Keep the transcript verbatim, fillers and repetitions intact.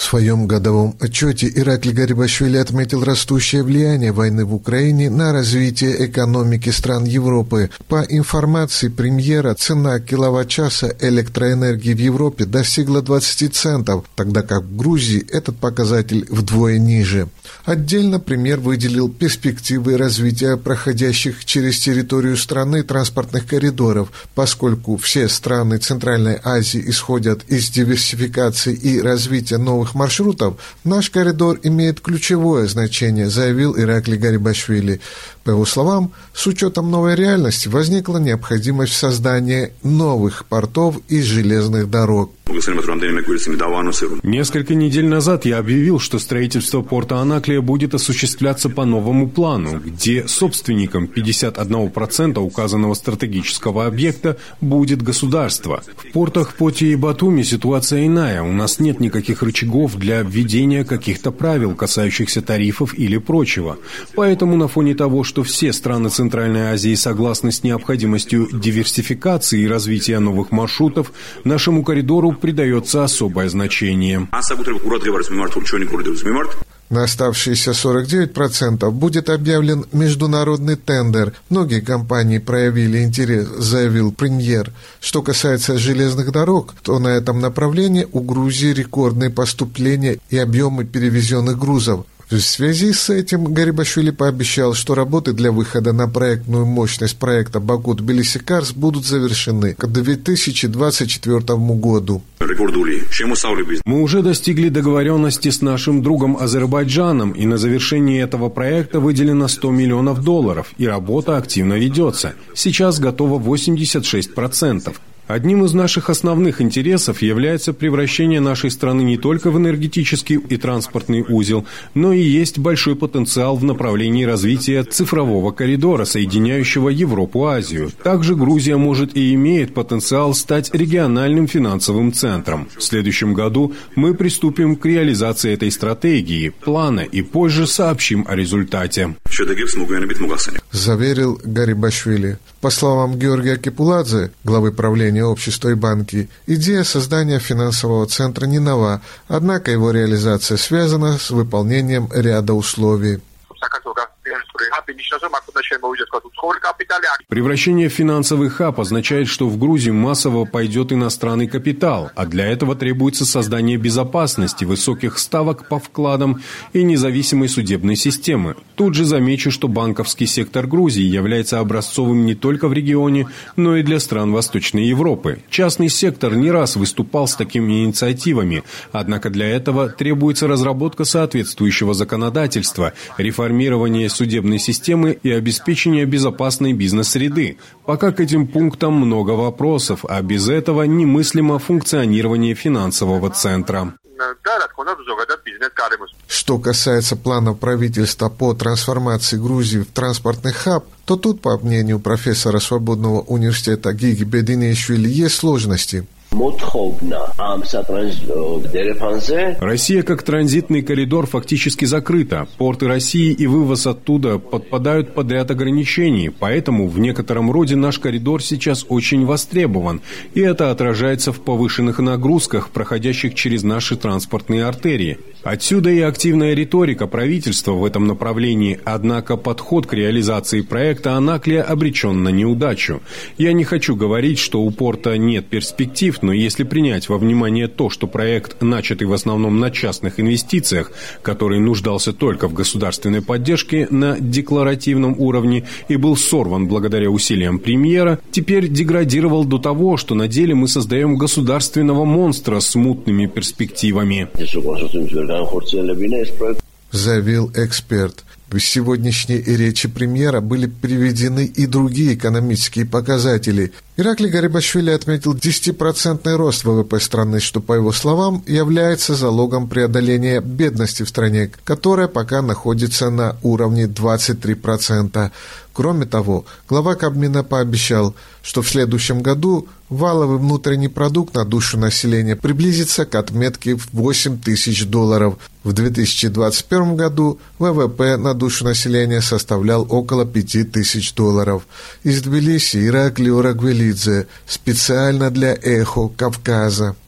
своем годовом отчете Ираклий Гарибашвили отметил растущее влияние войны в Украине на развитие экономики стран Европы. По информации премьера, цена киловатт-часа электроэнергии в Европе достигла двадцати центов, тогда как в Грузии этот показатель вдвое ниже. Отдельно премьер выделил перспективы развития проходящих через территорию страны транспортных коридоров, поскольку все страны Центральной Азии исходят из диверсификации и развития новых маршрутов, наш коридор имеет ключевое значение, заявил Ираклий Гарибашвили. По его словам, с учетом новой реальности возникла необходимость в создании новых портов и железных дорог. Несколько недель назад я объявил, что строительство порта Анаклия будет осуществляться по новому плану, где собственником пятьдесят один процент указанного стратегического объекта будет государство. В портах Поти и Батуми ситуация иная. У нас нет никаких рычагов для введения каких-то правил, касающихся тарифов или прочего. Поэтому на фоне того, что все страны Центральной Азии согласны с необходимостью диверсификации и развития новых маршрутов, нашему коридору придается особое значение. На оставшиеся сорок девять процентов будет объявлен международный тендер. Многие компании проявили интерес, заявил премьер. Что касается железных дорог, то на этом направлении у Грузии рекордные поступления и объемы перевезенных грузов. В связи с этим Гарибашвили пообещал, что работы для выхода на проектную мощность проекта Баку-Тбилиси-Карс будут завершены к две тысячи двадцать четвёртому году. Мы уже достигли договоренности с нашим другом Азербайджаном, и на завершение этого проекта выделено сто миллионов долларов, и работа активно ведется. Сейчас готово восемьдесят шесть процентов. Одним из наших основных интересов является превращение нашей страны не только в энергетический и транспортный узел, но и есть большой потенциал в направлении развития цифрового коридора, соединяющего Европу-Азию. Также Грузия может и имеет потенциал стать региональным финансовым центром. В следующем году мы приступим к реализации этой стратегии, плана и позже сообщим о результате. Заверил Гарибашвили. По словам Георгия Кепуладзе, главы правления общества и банки, идея создания финансового центра не нова, однако его реализация связана с выполнением ряда условий. Превращение в финансовый хаб означает, что в Грузию массово пойдет иностранный капитал, а для этого требуется создание безопасности, высоких ставок по вкладам и независимой судебной системы. Тут же замечу, что банковский сектор Грузии является образцовым не только в регионе, но и для стран Восточной Европы. Частный сектор не раз выступал с такими инициативами, однако для этого требуется разработка соответствующего законодательства, реформирование судебной системы и обеспечение безопасной бизнес-среды. Пока к этим пунктам много вопросов, а без этого немыслимо функционирование финансового центра. Что касается планов правительства по трансформации Грузии в транспортный хаб, то тут, по мнению профессора Свободного университета Гиги Бединишвили, есть сложности. Россия как транзитный коридор фактически закрыта. Порты России и вывоз оттуда подпадают под ряд ограничений, поэтому в некотором роде наш коридор сейчас очень востребован, и это отражается в повышенных нагрузках, проходящих через наши транспортные артерии. Отсюда и активная риторика правительства в этом направлении, однако подход к реализации проекта Анаклия обречен на неудачу. Я не хочу говорить, что у порта нет перспектив, но если принять во внимание то, что проект, начатый в основном на частных инвестициях, который нуждался только в государственной поддержке на декларативном уровне и был сорван благодаря усилиям премьера, теперь деградировал до того, что на деле мы создаем государственного монстра с мутными перспективами. Заявил эксперт. В сегодняшней речи премьера были приведены и другие экономические показатели. Ираклий Гарибашвили отметил десятипроцентный рост ВВП страны, что, по его словам, является залогом преодоления бедности в стране, которая пока находится на уровне двадцать три процента. Кроме того, глава Кабмина пообещал, что в следующем году валовый внутренний продукт на душу населения приблизится к отметке в восемь тысяч долларов. В две тысячи двадцать первом году ВВП на душу населения составлял около пяти тысяч долларов. Из Тбилиси Ираклий Орагвелидзе специально для «Эхо Кавказа».